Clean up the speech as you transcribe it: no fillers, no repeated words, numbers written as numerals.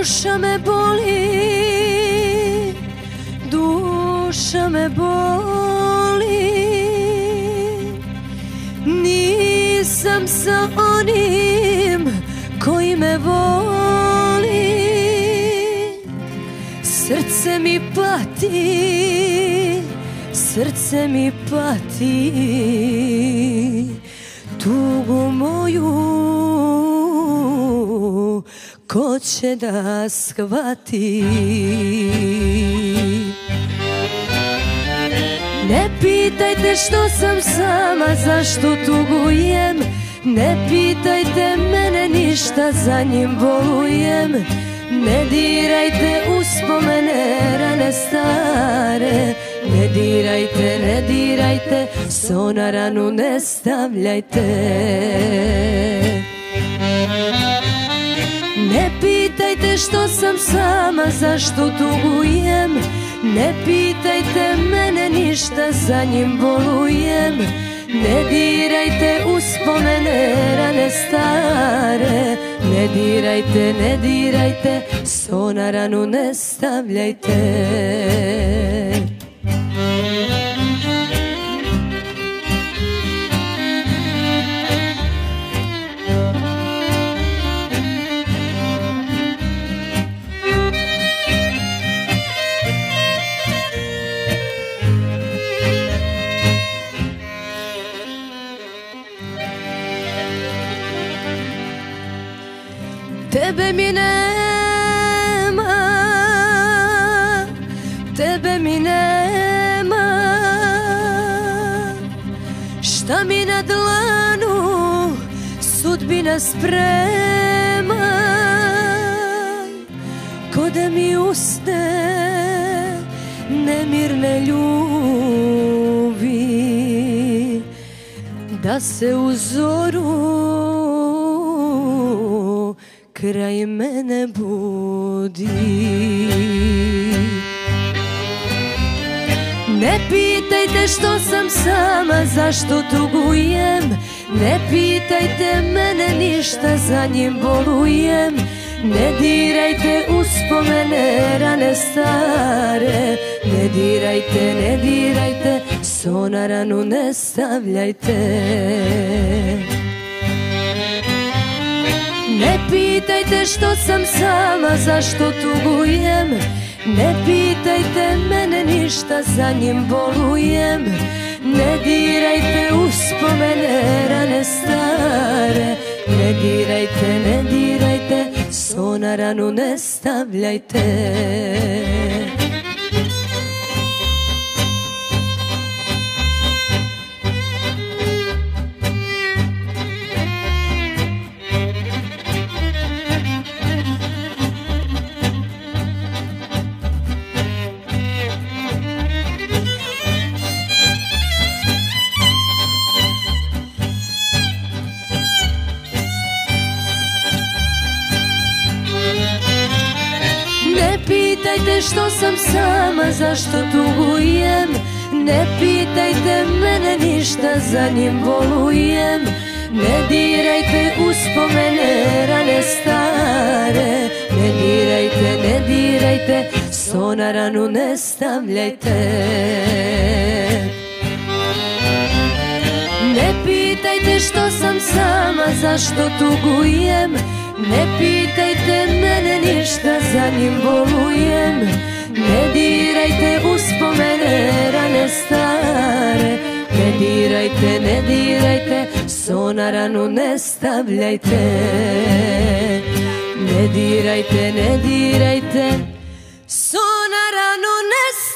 Duša me boli, duša me boli. Nisam sa onim koji me voli. Srce mi pati, srce mi pati. Tugu moju ko će da shvati? Ne pitajte što sam sama, zašto tugujem. Ne pitajte mene ništa, za njim volujem. Ne dirajte uspomene rane stare. Ne dirajte, ne dirajte, so na ranu ne stavljajte. Ne pitajte što sam sama, zašto tugujem. Ne pitajte mene ništa, za njim volujem. Ne dirajte uspomene rane stare. Ne dirajte, ne dirajte, so na ranu ne stavljajte. Tebe mi nema, tebe mi nema. Šta mi na dlanu sudbina sprema. Ko da mi usne nemirne ljubi, da se u zoru kraj mene budi. Ne pitajte što sam sama, zašto tugujem. Ne pitajte mene ništa, za njim bolujem. Ne dirajte uspomene rane stare. Ne dirajte, ne dirajte, so na ranu ne stavljajte. Ne pitajte što sam sama, zašto tugujem. Ne pitajte mene ništa, za njim bolujem. Ne dirajte uspomene rane stare. Ne dirajte, ne dirajte, so na ranu ne stavljajte. Ne pitajte što sam sama, zašto tugujem. Ne pitajte mene ništa, za njim volujem. Ne dirajte uspomene rane stare. Ne dirajte, ne dirajte, so na ranu ne stavljajte. Ne pitajte što sam sama, zašto tugujem. Ne pitajte mene ništa, za njim volujem. Ne dirajte uspomene rane stare. Ne dirajte, ne dirajte, so na ranu ne stavljajte. Ne dirajte, ne dirajte, so na ranu ne stavljajte.